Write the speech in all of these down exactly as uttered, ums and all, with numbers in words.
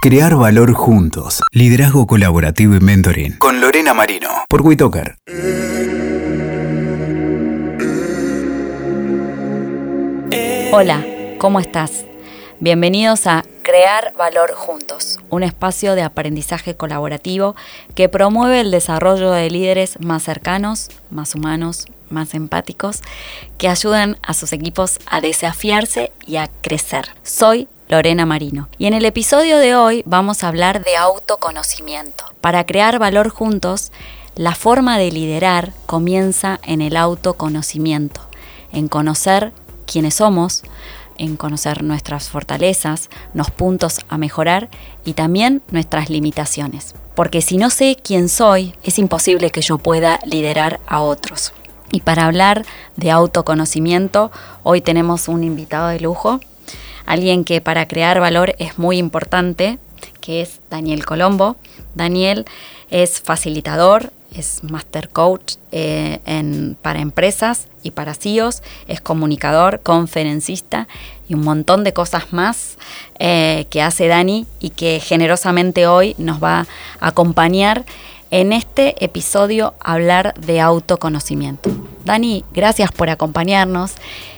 Crear valor juntos. Liderazgo colaborativo y mentoring. Con Lorena Marino. Por WeToker. Hola, ¿cómo estás? Bienvenidos a Crear Valor Juntos, un espacio de aprendizaje colaborativo que promueve el desarrollo de líderes más cercanos, más humanos, más empáticos, que ayudan a sus equipos a desafiarse y a crecer. Soy Lorena Marino y en el episodio de hoy vamos a hablar de autoconocimiento. Para crear valor juntos, la forma de liderar comienza en el autoconocimiento, en conocer quiénes somos, en conocer nuestras fortalezas, los puntos a mejorar y también nuestras limitaciones. Porque si no sé quién soy, es imposible que yo pueda liderar a otros. Y para hablar de autoconocimiento, hoy tenemos un invitado de lujo, alguien que para crear valor es muy importante, que es Daniel Colombo. Daniel es facilitador, es Master Coach eh, en, para empresas y para C E Os, es comunicador, conferencista y un montón de cosas más eh, que hace Dani y que generosamente hoy nos va a acompañar en este episodio a hablar de autoconocimiento. Dani, gracias por acompañarnos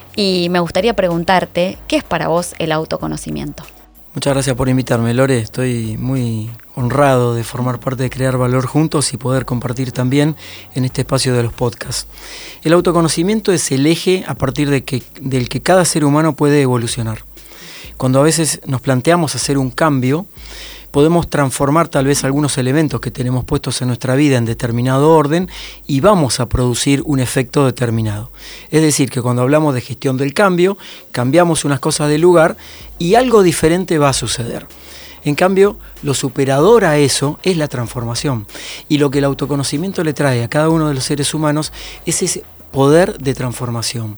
y me gustaría preguntarte, ¿qué es para vos el autoconocimiento? Muchas gracias por invitarme, Lore. Estoy muy honrado de formar parte de Crear Valor Juntos y poder compartir también en este espacio de los podcasts. El autoconocimiento es el eje a partir de que, del que cada ser humano puede evolucionar. Cuando a veces nos planteamos hacer un cambio, podemos transformar tal vez algunos elementos que tenemos puestos en nuestra vida en determinado orden y vamos a producir un efecto determinado. Es decir, que cuando hablamos de gestión del cambio, cambiamos unas cosas de lugar y algo diferente va a suceder. En cambio, lo superador a eso es la transformación. Y lo que el autoconocimiento le trae a cada uno de los seres humanos es ese poder de transformación.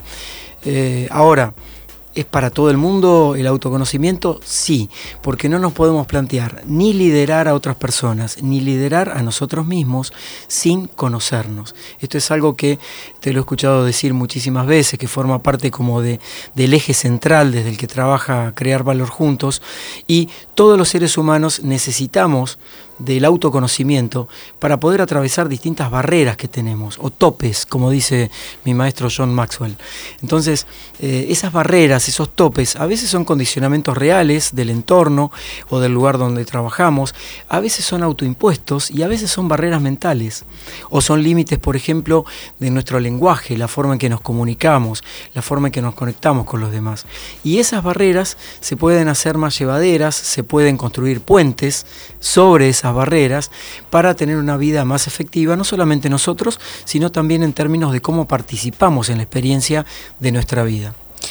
Eh, ahora, ¿es para todo el mundo el autoconocimiento? Sí, porque no nos podemos plantear ni liderar a otras personas, ni liderar a nosotros mismos sin conocernos. Esto es algo que te lo he escuchado decir muchísimas veces, que forma parte como de, del eje central desde el que trabaja Crear Valor Juntos, y todos los seres humanos necesitamos del autoconocimiento para poder atravesar distintas barreras que tenemos, o topes, como dice mi maestro John Maxwell. Entonces, eh, esas barreras, esos topes, a veces son condicionamientos reales del entorno o del lugar donde trabajamos, a veces son autoimpuestos y a veces son barreras mentales, o son límites, por ejemplo, de nuestro lenguaje, la forma en que nos comunicamos, la forma en que nos conectamos con los demás. Y esas barreras se pueden hacer más llevaderas, se pueden construir puentes sobre esas barreras para tener una vida más efectiva, no solamente nosotros, sino también en términos de cómo participamos en la experiencia de nuestra vida.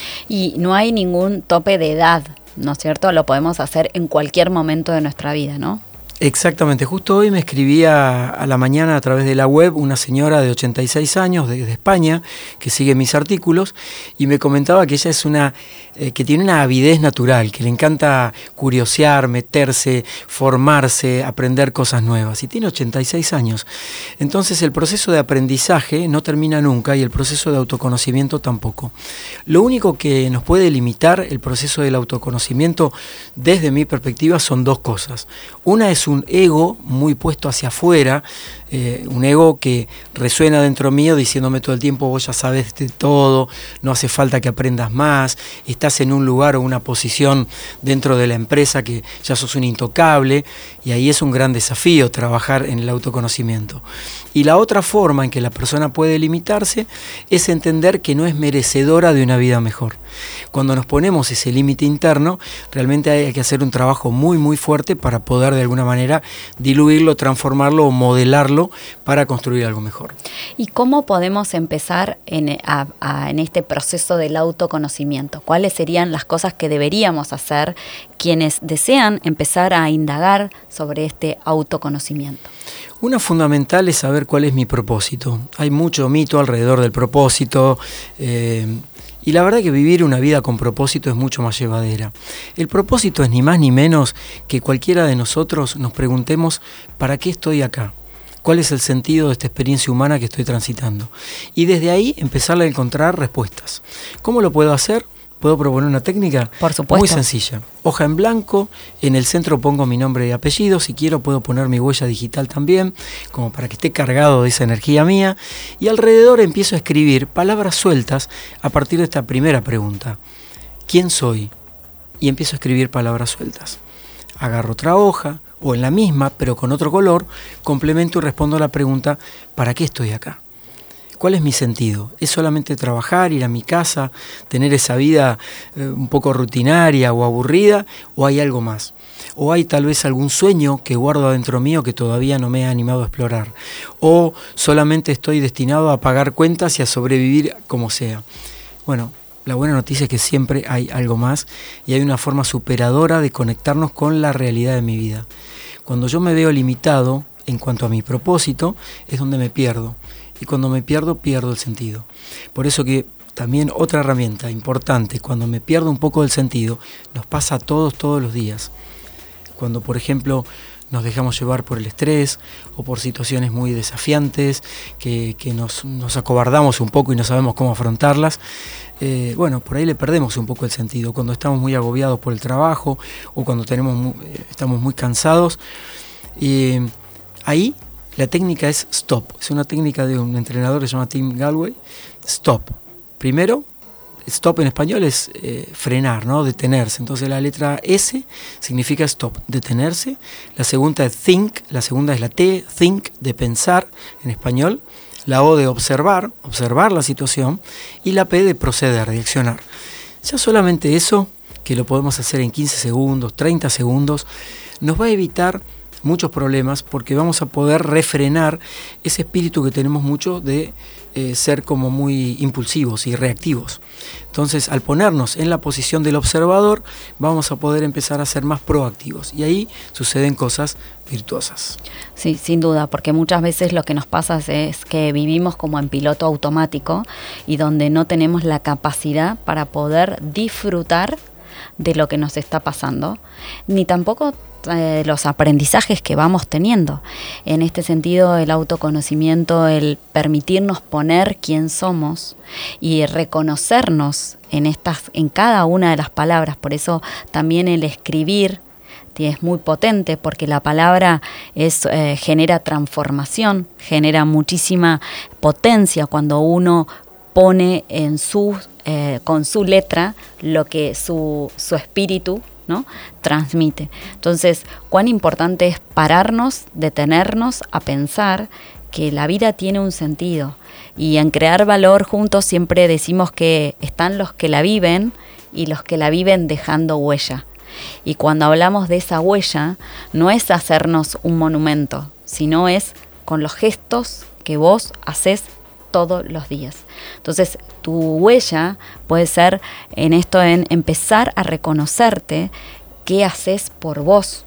Y no hay ningún tope de edad, ¿no es cierto? Lo podemos hacer en cualquier momento de nuestra vida, ¿no? Exactamente, justo hoy me escribía a la mañana a través de la web una señora de ochenta y seis años de, de España que sigue mis artículos y me comentaba que ella es una eh, que tiene una avidez natural, que le encanta curiosear, meterse, formarse, aprender cosas nuevas y tiene ochenta y seis años. Entonces el proceso de aprendizaje no termina nunca y el proceso de autoconocimiento tampoco. Lo único que nos puede limitar el proceso del autoconocimiento desde mi perspectiva son dos cosas. Una es un ego muy puesto hacia afuera, eh, un ego que resuena dentro mío diciéndome todo el tiempo: vos ya sabes de todo, no hace falta que aprendas más, estás en un lugar o una posición dentro de la empresa que ya sos un intocable, y ahí es un gran desafío trabajar en el autoconocimiento. Y la otra forma en que la persona puede limitarse es entender que no es merecedora de una vida mejor. Cuando nos ponemos ese límite interno, realmente hay que hacer un trabajo muy muy fuerte para poder de alguna manera diluirlo, transformarlo o modelarlo para construir algo mejor. ¿Y cómo podemos empezar en, a, a, en este proceso del autoconocimiento? ¿Cuáles serían las cosas que deberíamos hacer quienes desean empezar a indagar sobre este autoconocimiento? Una fundamental es saber cuál es mi propósito. Hay mucho mito alrededor del propósito, eh, y la verdad que vivir una vida con propósito es mucho más llevadera. El propósito es ni más ni menos que cualquiera de nosotros nos preguntemos: ¿para qué estoy acá? ¿Cuál es el sentido de esta experiencia humana que estoy transitando? Y desde ahí empezar a encontrar respuestas. ¿Cómo lo puedo hacer? ¿Puedo proponer una técnica? Por supuesto. Muy sencilla. Hoja en blanco, en el centro pongo mi nombre y apellido, si quiero puedo poner mi huella digital también, como para que esté cargado de esa energía mía, y alrededor empiezo a escribir palabras sueltas a partir de esta primera pregunta. ¿Quién soy? Y empiezo a escribir palabras sueltas. Agarro otra hoja, o en la misma, pero con otro color, complemento y respondo a la pregunta, ¿para qué estoy acá? ¿Cuál es mi sentido? ¿Es solamente trabajar, ir a mi casa, tener esa vida eh, un poco rutinaria o aburrida? ¿O hay algo más? ¿O hay tal vez algún sueño que guardo adentro mío que todavía no me he animado a explorar? ¿O solamente estoy destinado a pagar cuentas y a sobrevivir como sea? Bueno, la buena noticia es que siempre hay algo más y hay una forma superadora de conectarnos con la realidad de mi vida. Cuando yo me veo limitado en cuanto a mi propósito, es donde me pierdo. Y cuando me pierdo, pierdo el sentido. Por eso que también otra herramienta importante, cuando me pierdo un poco del sentido, nos pasa a todos, todos los días. Cuando, por ejemplo, nos dejamos llevar por el estrés o por situaciones muy desafiantes, que, que nos, nos acobardamos un poco y no sabemos cómo afrontarlas, eh, bueno, por ahí le perdemos un poco el sentido. Cuando estamos muy agobiados por el trabajo o cuando tenemos muy, estamos muy cansados, y ahí la técnica es stop. Es una técnica de un entrenador que se llama Tim Gallwey. Stop. Primero, stop en español es eh, frenar, ¿no? Detenerse. Entonces la letra S significa stop, detenerse. La segunda es think, la segunda es la T, think, de pensar en español. La O de observar, observar la situación. Y la P de proceder, de accionar. Ya solamente eso, que lo podemos hacer en quince segundos, treinta segundos, nos va a evitar muchos problemas porque vamos a poder refrenar ese espíritu que tenemos mucho de eh, ser como muy impulsivos y reactivos. Entonces, al ponernos en la posición del observador, vamos a poder empezar a ser más proactivos y ahí suceden cosas virtuosas. Sí, sin duda, porque muchas veces lo que nos pasa es que vivimos como en piloto automático y donde no tenemos la capacidad para poder disfrutar de lo que nos está pasando, ni tampoco Eh, los aprendizajes que vamos teniendo. En este sentido, el autoconocimiento, el permitirnos poner quién somos y reconocernos en estas, en cada una de las palabras. Por eso también el escribir es muy potente, porque la palabra es, eh, genera transformación, genera muchísima potencia cuando uno pone en su, eh, con su letra lo que su, su espíritu, ¿no?, transmite. Entonces, cuán importante es pararnos, detenernos a pensar que la vida tiene un sentido. Y en Crear Valor Juntos siempre decimos que están los que la viven y los que la viven dejando huella. Y cuando hablamos de esa huella, no es hacernos un monumento, sino es con los gestos que vos haces todos los días. Entonces, tu huella puede ser en esto, en empezar a reconocerte qué haces por vos,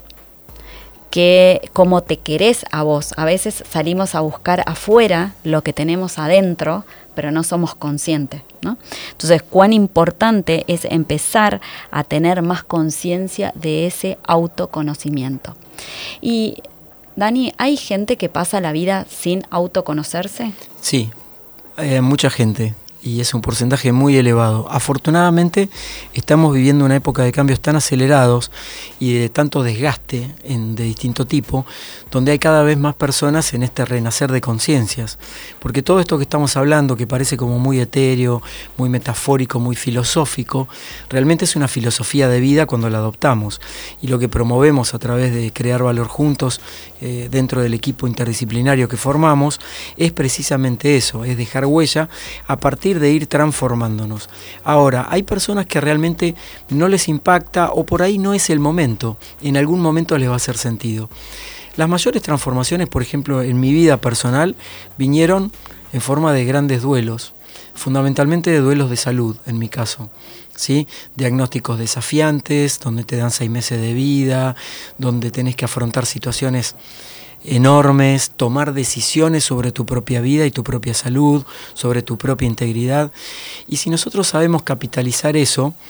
qué, cómo te querés a vos. A veces salimos a buscar afuera lo que tenemos adentro, pero no somos conscientes, ¿no? Entonces, cuán importante es empezar a tener más conciencia de ese autoconocimiento. Y, Dani, ¿hay gente que pasa la vida sin autoconocerse? Sí. Eh, mucha gente, y es un porcentaje muy elevado. Afortunadamente estamos viviendo una época de cambios tan acelerados y de tanto desgaste en, de distinto tipo, donde hay cada vez más personas en este renacer de conciencias, porque todo esto que estamos hablando, que parece como muy etéreo, muy metafórico, muy filosófico, realmente es una filosofía de vida cuando la adoptamos, y lo que promovemos a través de Crear Valor Juntos eh, dentro del equipo interdisciplinario que formamos es precisamente eso, es dejar huella a partir de ir transformándonos. Ahora, hay personas que realmente no les impacta o por ahí no es el momento, en algún momento les va a hacer sentido. Las mayores transformaciones, por ejemplo, en mi vida personal, vinieron en forma de grandes duelos, fundamentalmente de duelos de salud, en mi caso, ¿sí? Diagnósticos desafiantes, donde te dan seis meses de vida, donde tenés que afrontar situaciones enormes, tomar decisiones sobre tu propia vida y tu propia salud, sobre tu propia integridad. Y si nosotros sabemos capitalizar eso,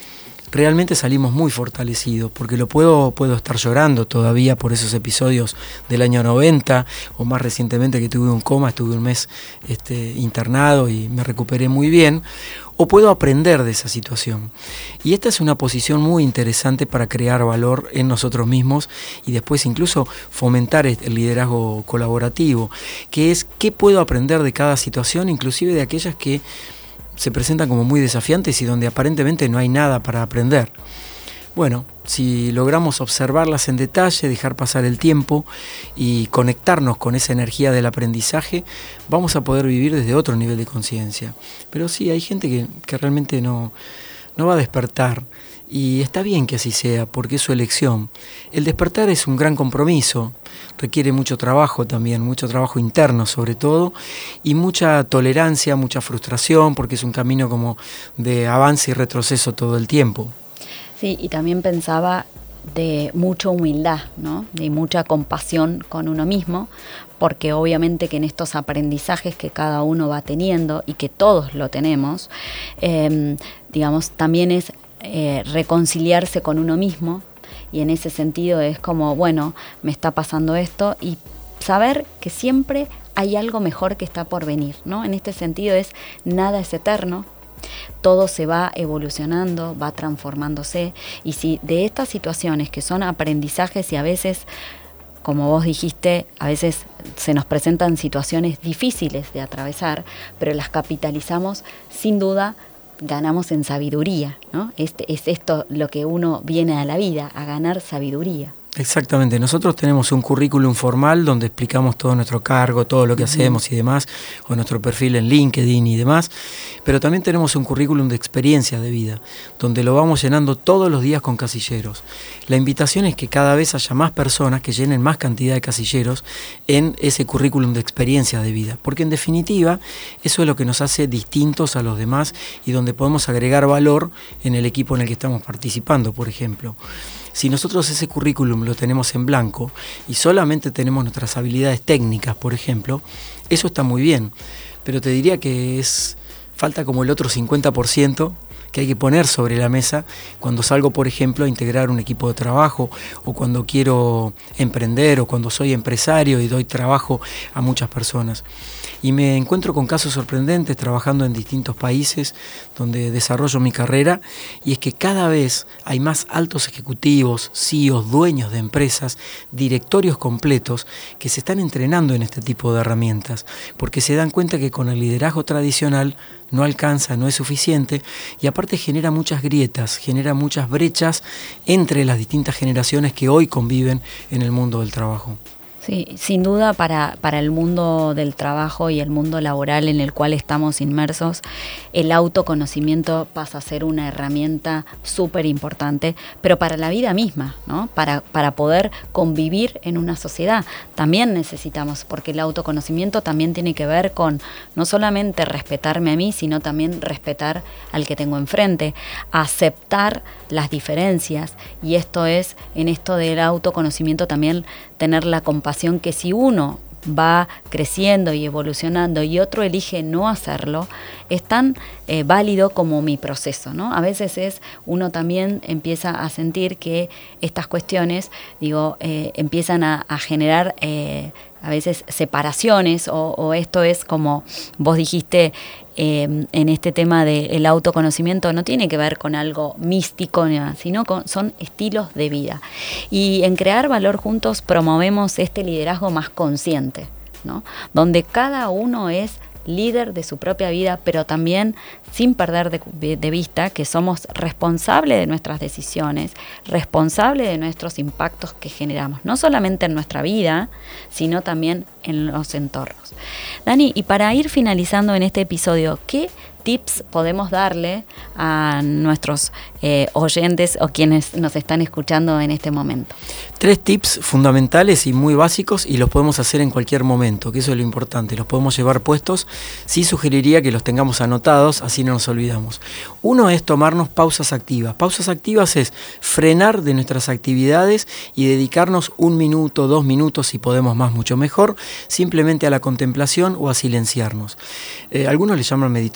realmente salimos muy fortalecidos, porque lo puedo, puedo estar llorando todavía por esos episodios del año noventa, o más recientemente que tuve un coma, estuve un mes este, internado y me recuperé muy bien, o puedo aprender de esa situación. Y esta es una posición muy interesante para crear valor en nosotros mismos y después incluso fomentar el liderazgo colaborativo, que es qué puedo aprender de cada situación, inclusive de aquellas que se presentan como muy desafiantes y donde aparentemente no hay nada para aprender. Bueno, si logramos observarlas en detalle, dejar pasar el tiempo y conectarnos con esa energía del aprendizaje, vamos a poder vivir desde otro nivel de conciencia. Pero sí, hay gente que, que realmente no, no va a despertar, y está bien que así sea, porque es su elección. El despertar es un gran compromiso, requiere mucho trabajo también, mucho trabajo interno sobre todo, y mucha tolerancia, mucha frustración, porque es un camino como de avance y retroceso todo el tiempo. Sí, y también pensaba de mucha humildad, ¿no? De mucha compasión con uno mismo, porque obviamente que en estos aprendizajes que cada uno va teniendo y que todos lo tenemos, eh, digamos, también es eh, reconciliarse con uno mismo, y en ese sentido es como, bueno, me está pasando esto, y saber que siempre hay algo mejor que está por venir, ¿no? En este sentido es, nada es eterno. Todo se va evolucionando, va transformándose, y si de estas situaciones que son aprendizajes y a veces, como vos dijiste, a veces se nos presentan situaciones difíciles de atravesar, pero las capitalizamos, sin duda ganamos en sabiduría, ¿no? Este, es esto lo que uno viene a la vida, a ganar sabiduría. Exactamente, nosotros tenemos un currículum formal donde explicamos todo nuestro cargo, todo lo que uh-huh. hacemos y demás, o nuestro perfil en LinkedIn y demás, pero también tenemos un currículum de experiencia de vida, donde lo vamos llenando todos los días con casilleros. La invitación es que cada vez haya más personas que llenen más cantidad de casilleros en ese currículum de experiencia de vida, porque en definitiva eso es lo que nos hace distintos a los demás y donde podemos agregar valor en el equipo en el que estamos participando, por ejemplo. Si nosotros ese currículum lo tenemos en blanco y solamente tenemos nuestras habilidades técnicas, por ejemplo, eso está muy bien, pero te diría que es falta como el otro cincuenta por ciento que hay que poner sobre la mesa cuando salgo, por ejemplo, a integrar un equipo de trabajo, o cuando quiero emprender, o cuando soy empresario y doy trabajo a muchas personas. Y me encuentro con casos sorprendentes trabajando en distintos países donde desarrollo mi carrera, y es que cada vez hay más altos ejecutivos, C E Os, dueños de empresas, directorios completos que se están entrenando en este tipo de herramientas, porque se dan cuenta que con el liderazgo tradicional no alcanza, no es suficiente, y aparte genera muchas grietas, genera muchas brechas entre las distintas generaciones que hoy conviven en el mundo del trabajo. Sí, sin duda para, para el mundo del trabajo y el mundo laboral en el cual estamos inmersos, el autoconocimiento pasa a ser una herramienta súper importante, pero para la vida misma, ¿no? Para, para poder convivir en una sociedad también necesitamos, porque el autoconocimiento también tiene que ver con no solamente respetarme a mí, sino también respetar al que tengo enfrente, aceptar las diferencias, y esto es, en esto del autoconocimiento también tener la compasión que si uno va creciendo y evolucionando y otro elige no hacerlo, es tan eh, válido como mi proceso, ¿no? A veces es, uno también empieza a sentir que estas cuestiones, digo, eh, empiezan a, a generar eh, a veces separaciones, o, o esto es como vos dijiste, eh, en este tema del autoconocimiento no tiene que ver con algo místico, sino con, son estilos de vida. Y en Crear Valor Juntos promovemos este liderazgo más consciente, ¿no? Donde cada uno es líder de su propia vida, pero también sin perder de, de vista que somos responsables de nuestras decisiones, responsables de nuestros impactos que generamos, no solamente en nuestra vida, sino también en los entornos. Dani, y para ir finalizando en este episodio, ¿qué tips podemos darle a nuestros eh, oyentes o quienes nos están escuchando en este momento? Tres tips fundamentales y muy básicos, y los podemos hacer en cualquier momento, que eso es lo importante, los podemos llevar puestos. Sí sugeriría que los tengamos anotados, así no nos olvidamos. Uno es tomarnos pausas activas. Pausas activas es frenar de nuestras actividades y dedicarnos un minuto, dos minutos, si podemos más, mucho mejor, simplemente a la contemplación o a silenciarnos. Eh, algunos le llaman meditación,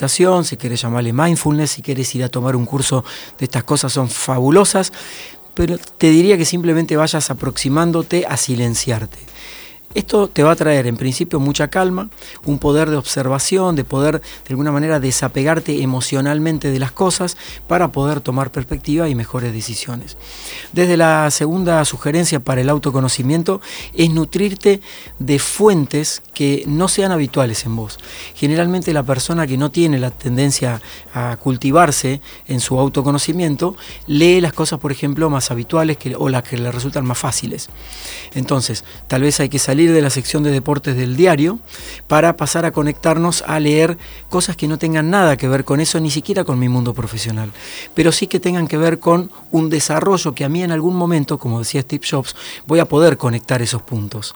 meditación, si querés llamarle mindfulness, si querés ir a tomar un curso de estas cosas, son fabulosas, pero te diría que simplemente vayas aproximándote a silenciarte. Esto te va a traer en principio mucha calma, un poder de observación, de poder de alguna manera desapegarte emocionalmente de las cosas para poder tomar perspectiva y mejores decisiones. Desde la segunda sugerencia para el autoconocimiento es nutrirte de fuentes que no sean habituales en vos. Generalmente la persona que no tiene la tendencia a cultivarse en su autoconocimiento lee las cosas, por ejemplo, más habituales que, o las que le resultan más fáciles. Entonces, tal vez hay que salir de la sección de deportes del diario para pasar a conectarnos a leer cosas que no tengan nada que ver con eso, ni siquiera con mi mundo profesional, pero sí que tengan que ver con un desarrollo que a mí en algún momento, como decía Steve Jobs, voy a poder conectar esos puntos.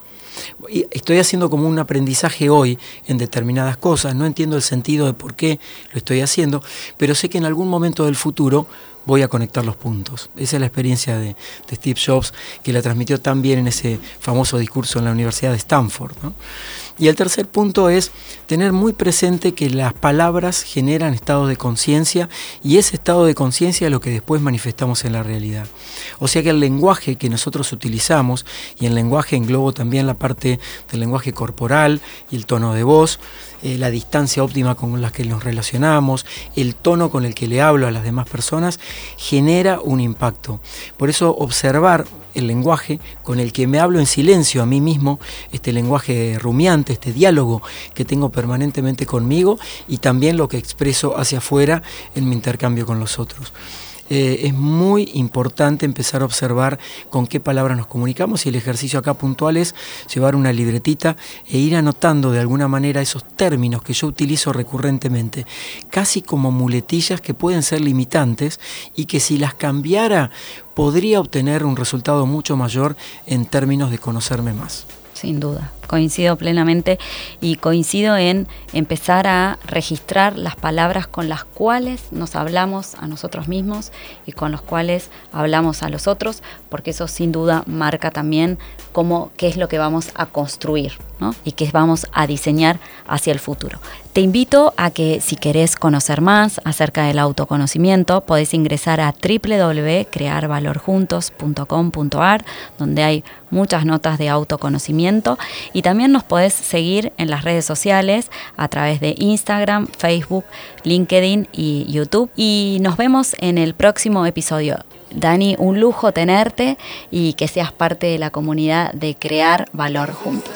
Y estoy haciendo como un aprendizaje hoy en determinadas cosas, no entiendo el sentido de por qué lo estoy haciendo, pero sé que en algún momento del futuro voy a conectar los puntos. Esa es la experiencia de, de Steve Jobs, que la transmitió tan bien en ese famoso discurso en la Universidad de Stanford, ¿no? Y el tercer punto es tener muy presente que las palabras generan estados de conciencia y ese estado de conciencia es lo que después manifestamos en la realidad. O sea que el lenguaje que nosotros utilizamos, y el lenguaje englobo también la parte del lenguaje corporal y el tono de voz, eh, la distancia óptima con la que nos relacionamos, el tono con el que le hablo a las demás personas, genera un impacto. Por eso observar el lenguaje con el que me hablo en silencio a mí mismo, este lenguaje rumiante, este diálogo que tengo permanentemente conmigo y también lo que expreso hacia afuera en mi intercambio con los otros. Eh, es muy importante empezar a observar con qué palabras nos comunicamos y el ejercicio acá puntual es llevar una libretita e ir anotando de alguna manera esos términos que yo utilizo recurrentemente, casi como muletillas que pueden ser limitantes y que si las cambiara podría obtener un resultado mucho mayor en términos de conocerme más. Sin duda, coincido plenamente y coincido en empezar a registrar las palabras con las cuales nos hablamos a nosotros mismos y con las cuales hablamos a los otros, porque eso sin duda marca también cómo, qué es lo que vamos a construir, ¿no? Y qué vamos a diseñar hacia el futuro. Te invito a que si querés conocer más acerca del autoconocimiento, podés ingresar a doble u doble u doble u punto crear valor juntos punto com punto a r, donde hay muchas notas de autoconocimiento, y también nos podés seguir en las redes sociales a través de Instagram, Facebook, LinkedIn y YouTube. Y nos vemos en el próximo episodio. Dani, un lujo tenerte y que seas parte de la comunidad de Crear Valor Juntos.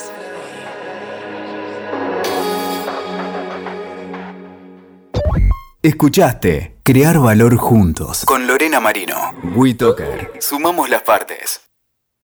Escuchaste Crear Valor Juntos con Lorena Marino. WeToker. Sumamos las partes.